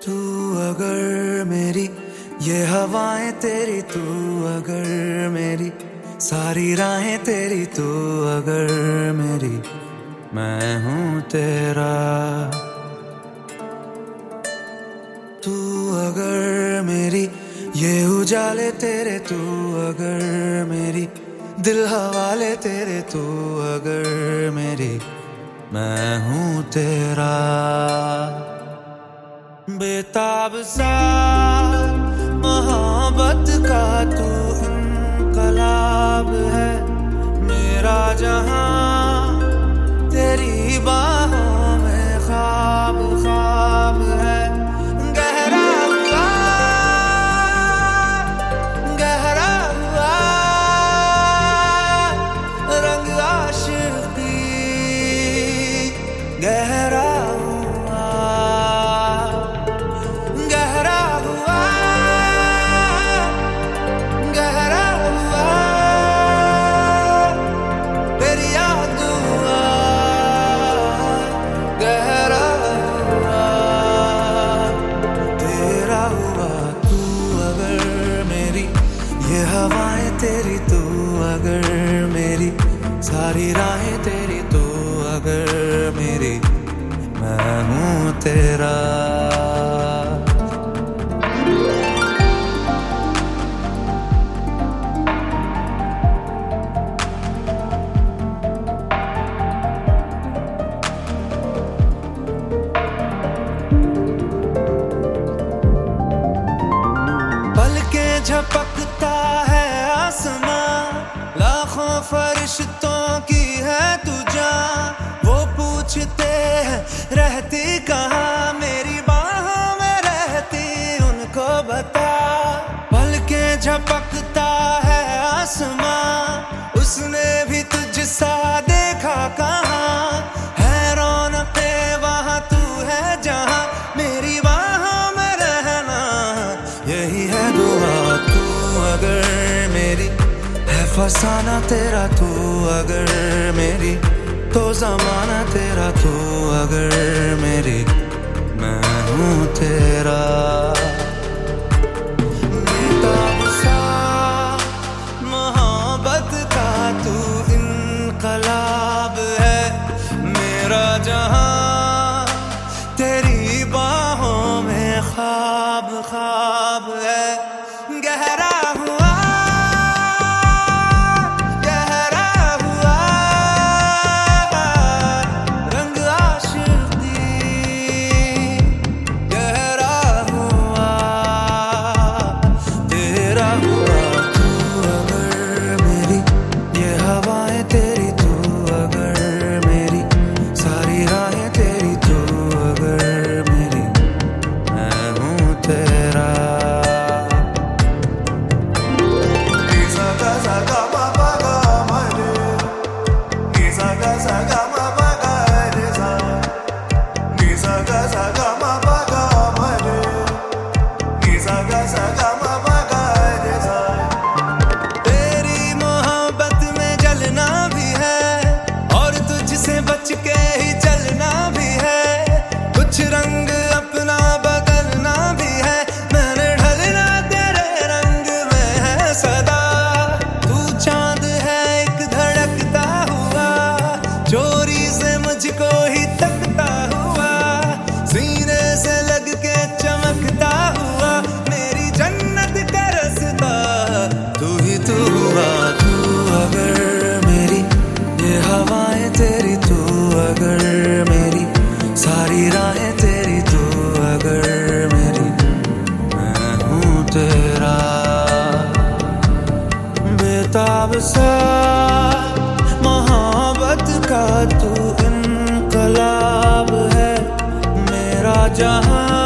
तू अगर मेरी ये हवाएं तेरी, तू अगर मेरी सारी राहें तेरी, तू अगर मेरी मैं हूँ तेरा। तू अगर मेरी ये उजाले तेरे, तू अगर मेरी दिल हवाले तेरे, तू अगर मेरी मैं हूँ तेरा। बेताब सा मोहब्बत का तू इनकलाब है, मेरा जहां तेरी बाहों में ख्वाब ख्वाब है। गहरा हुआ रंग आशिकी, गहरा तेरी, तू अगर मेरी सारी राहें तेरी, तू अगर मेरी मैं हूँ तेरा। पलकें झपकता है लाखों फरिश्तों की है तू जान, वो पूछते हैं रहती कहाँ, मेरी बाहों में रहती उनको बता। पलकें झपकता है आसमां, उसने भी तुझसा देखा कहाँ, है रौनके वहाँ तू है जहाँ, मेरी बाहों में रहना यही है दुआ। तू अगर मेरी फसाना तेरा, तू अगर मेरी तो जमाना तेरा, तू अगर मेरी मैं हूँ तेरा। बेताब सा मोहब्बत का तू इनकलाब है, मेरा जहां तेरी बाहों में ख्वाब ख्वाब है। गहरा हुआ बेताब सा मोहब्बत का तू इनकलाब है, मेरा जहां